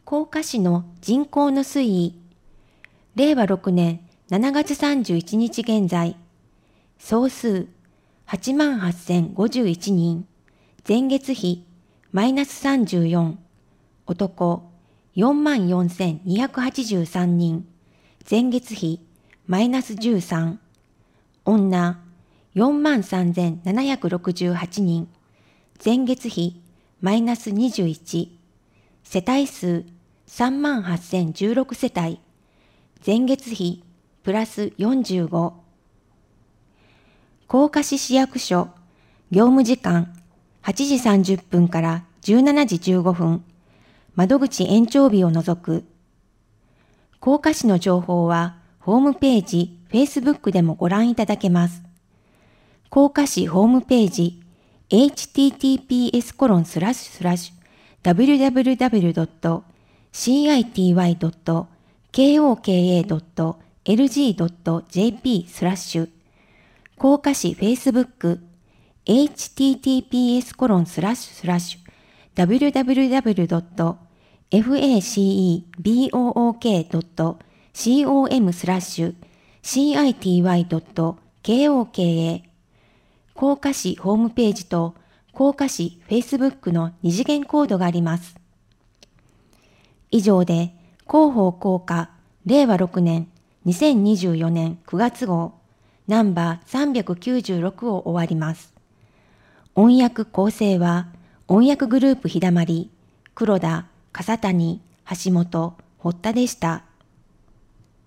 甲賀市の人口の推移。令和6年7月31日現在。総数88,051人。前月比マイナス34。男44,283人。前月比マイナス13。女43,768人。前月比マイナス21。世帯数38,016世帯。前月比プラス45。甲賀市市役所業務時間8時30分から17時15分。窓口延長日を除く。甲賀市の情報はホームページ、Facebook でもご覧いただけます。甲賀市ホームページ https://www.city.koka.lg.jp/ 甲賀市 Facebook https://www.facebook.com/city.koka 甲賀市ホームページと甲賀市 Facebook の二次元コードがあります。以上で広報甲賀令和6年2024年9月号ナンバー396を終わります。音訳構成は音訳グループひだまり、黒田、笠谷、橋本、堀田でした。